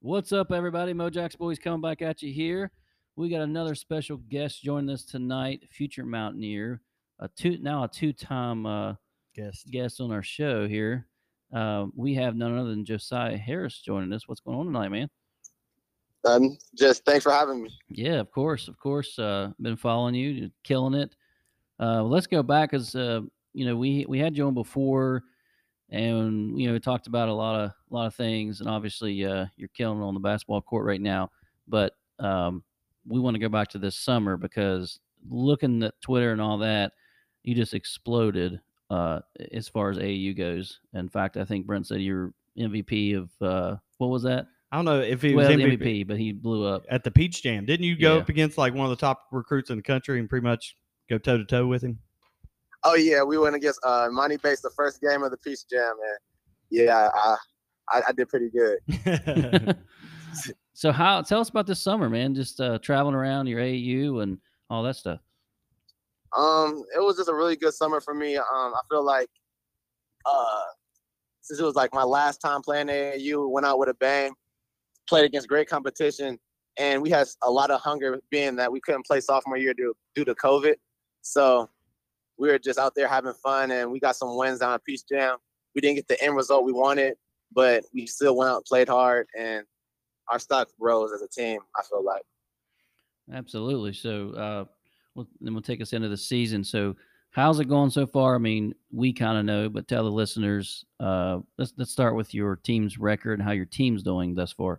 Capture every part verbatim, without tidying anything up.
What's up, everybody? Mojax Boys coming back at you here. We got another special guest joining us tonight, future Mountaineer, a two now a two-time uh, Guest. guest on our show here. Uh, we have none other than Josiah Harris joining us. What's going on tonight, man? Um, just thanks for having me. Yeah, of course, of course. Uh, been following you, you're killing it. Uh, let's go back because uh, you know we we had you on before, and you know we talked about a lot of a lot of things, and obviously uh, you're killing it on the basketball court right now. But um, we want to go back to this summer because looking at Twitter and all that, you just exploded uh, as far as A A U goes. In fact, I think Brent said you're M V P of uh, what was that? I don't know if he was Well, M V P M V P, but he blew up. at the Peach Jam. Didn't you go Yeah. up against like one of the top recruits in the country and pretty much go toe to toe with him? Oh yeah, we went against uh, Monty Bates the first game of the Peace Jam, and yeah, I, I, I did pretty good. So how tell us about this summer, man? Just uh, traveling around your A A U and all that stuff. Um, it was just a really good summer for me. Um, I feel like uh, since it was like my last time playing A A U, went out with a bang, played against great competition, and we had a lot of hunger, being that we couldn't play sophomore year due due to COVID. So we were just out there having fun, and we got some wins down at Peace Jam. We didn't get the end result we wanted, but we still went out and played hard, and our stock rose as a team, I feel like. Absolutely. So uh, we'll, then we'll take us into the season. So how's it going so far? I mean, we kind of know, but tell the listeners. Uh, let's let's start with your team's record and how your team's doing thus far.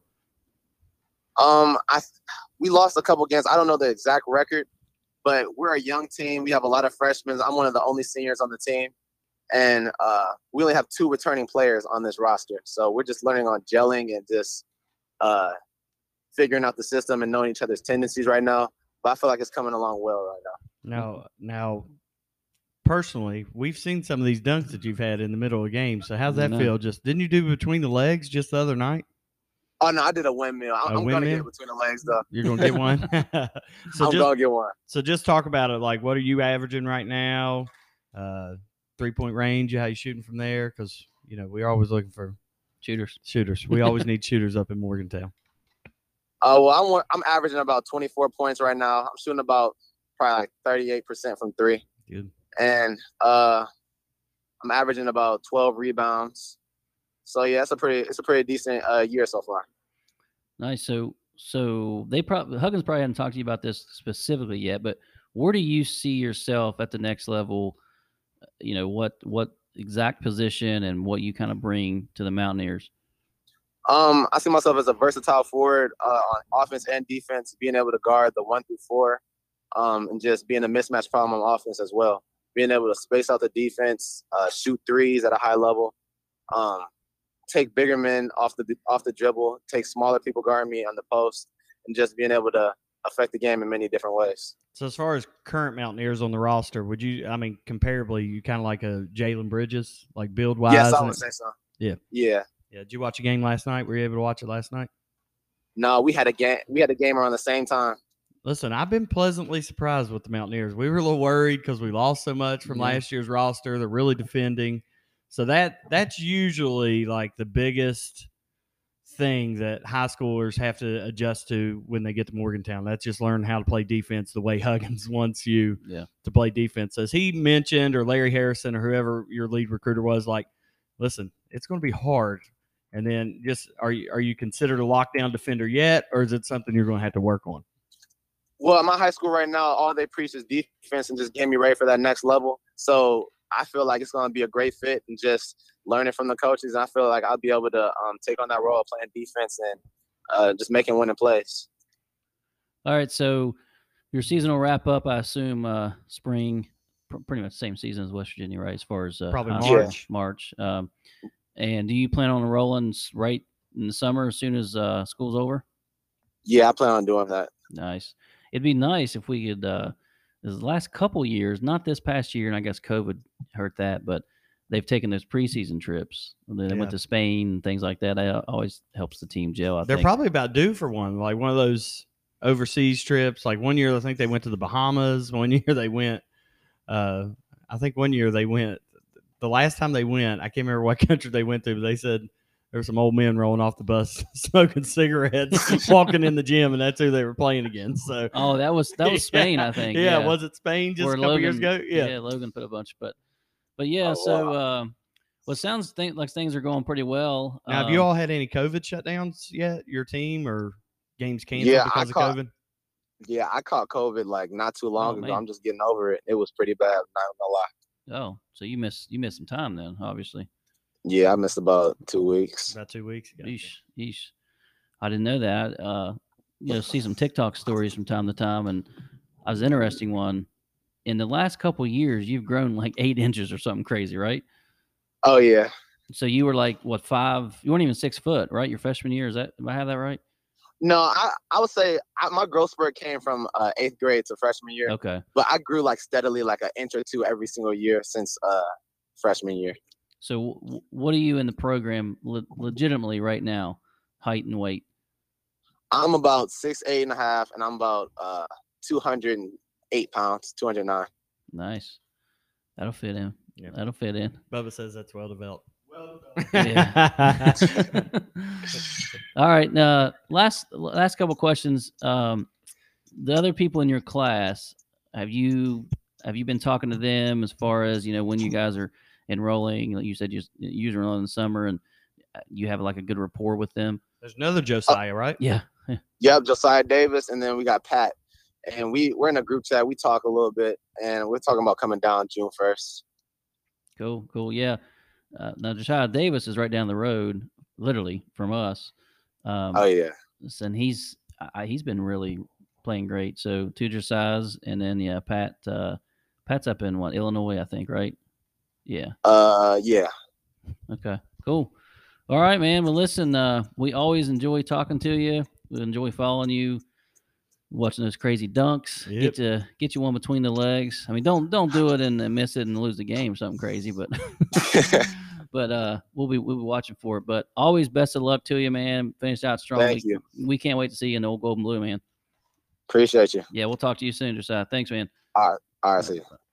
Um, I we lost a couple games. I don't know the exact record, but we're a young team. We have a lot of freshmen. I'm one of the only seniors on the team, and uh, we only have two returning players on this roster. So we're just learning on gelling and just uh, figuring out the system and knowing each other's tendencies right now. But I feel like it's coming along well right now. Now, now, personally, we've seen some of these dunks that you've had in the middle of the game. So how's that No. feel? Just didn't you do between the legs just the other night? Oh no, I did a windmill. I, A I'm gonna windmill? get it between the legs though. You're gonna get one. so I'm just gonna get one. so just talk about it. Like, what are you averaging right now? Uh, three point range. How you shooting from there? Because you know we're always looking for Shooters. shooters. We always need shooters up in Morgantown. Uh, well, I'm I'm averaging about twenty-four points right now. I'm shooting about probably like thirty-eight percent from three, Good. and uh, I'm averaging about twelve rebounds. So yeah, it's a pretty it's a pretty decent uh, year so far. Nice. So so they probably Huggins probably hadn't talked to you about this specifically yet, but where do you see yourself at the next level? You know, what what exact position and what you kind of bring to the Mountaineers? Um, I see myself as a versatile forward uh, on offense and defense, being able to guard the one through four, um, and just being a mismatch problem on offense as well. Being able to space out the defense, uh, shoot threes at a high level, um, take bigger men off the off the dribble, take smaller people guarding me on the post, and just being able to affect the game in many different ways. So as far as current Mountaineers on the roster, would you? I mean, comparably, you kind of like a Jalen Bridges, like build wise. Yes, I would say so. Yeah. Yeah. Yeah. Did you watch a game last night? Were you able to watch it last night? No, we had a game. We had a game around the same time. Listen, I've been pleasantly surprised with the Mountaineers. We were a little worried because we lost so much from Yeah. last year's roster. They're really defending. So that that's usually like the biggest thing that high schoolers have to adjust to when they get to Morgantown. That's just learn how to play defense the way Huggins wants you Yeah. to play defense. As he mentioned, or Larry Harrison, or whoever your lead recruiter was, like, listen, it's going to be hard. And then just are you are you considered a lockdown defender yet, or is it something you're going to have to work on? Well, at my high school right now, all they preach is defense and just getting me ready for that next level. So I feel like it's going to be a great fit and just learning from the coaches. And I feel like I'll be able to um, take on that role of playing defense and uh, just making winning plays. All right. So your season will wrap up, I assume, uh, spring, pr- pretty much the same season as West Virginia, right? As far as uh, Probably high March. school, March. Um, and do you plan on rolling s- right in the summer as soon as uh, school's over? Yeah, I plan on doing that. Nice. It'd be nice if we could. Uh, the last couple years, not this past year, and I guess COVID hurt that, but they've taken those preseason trips. They Yeah. went to Spain and things like that. That always helps the team gel. I They're think. probably about due for one, like one of those overseas trips. Like one year, I think they went to the Bahamas. One year they went. Uh, I think one year they went. The last time they went, I can't remember what country they went to, but they said there were some old men rolling off the bus, smoking cigarettes, walking in the gym, and that's who they were playing against. So, oh, that was that was Spain, I think. Yeah, Yeah, was it Spain just Where a couple Logan, years ago? Yeah. yeah, Logan put a bunch, but but yeah. Oh, so, wow. um, well, it sounds th- like things are going pretty well. Now, have you Um, all had any COVID shutdowns yet? Your team or games canceled Yeah, I because of caught- COVID? Yeah, I caught COVID like not too long Oh, ago. man. I'm just getting over it. It was pretty bad. Not gonna lie. Oh, so you missed you missed some time then, obviously. Yeah, I missed about two weeks. About two weeks ago. Yeesh, yeesh. I didn't know that. Uh, you know, see some TikTok stories from time to time, and I was interesting one. In the last couple of years, you've grown like eight inches or something crazy, right? Oh yeah. So you were like what five? You weren't even six foot, right? Your freshman year, is that? Do I have that right? No, I, I would say I, my growth spurt came from uh, eighth grade to freshman year, Okay. but I grew like steadily, like an inch or two every single year since uh, freshman year. So w- what are you in the program le- legitimately right now, height and weight? I'm about six eight and a half, and I'm about uh, two hundred eight pounds, two hundred nine. Nice. That'll fit in. Yeah. That'll fit in. Bubba says that's well developed. Well, Yeah. All right. Uh, last last couple questions. Um, the other people in your class, have you have you been talking to them as far as you know when you guys are enrolling? Like you said, you you enroll in the summer, and you have like a good rapport with them. There's another Josiah, right? Yeah. Yep, Josiah Davis, and then we got Pat, and we we're in a group chat. We talk a little bit, and we're talking about coming down June first. Cool. Cool. Yeah. Uh, now Josiah Davis is right down the road, literally from us. Um, Oh yeah. and he's I, he's been really playing great. So two Josiahs, and then yeah, Pat. Uh, Pat's up in what Illinois, I think, right? Yeah. Uh yeah. Okay. Cool. All right, man. Well, listen, uh, we always enjoy talking to you. We enjoy following you, watching those crazy dunks. Yep. Get to get you one between the legs. I mean, don't don't do it and, and miss it and lose the game or something crazy, but but uh, we'll be we'll be watching for it. But always best of luck to you, man. Finish out strong. Thank we, you. We can't wait to see you in the old gold and blue, man. Appreciate you. Yeah, we'll talk to you soon, Josiah. Thanks, man. All right, see you.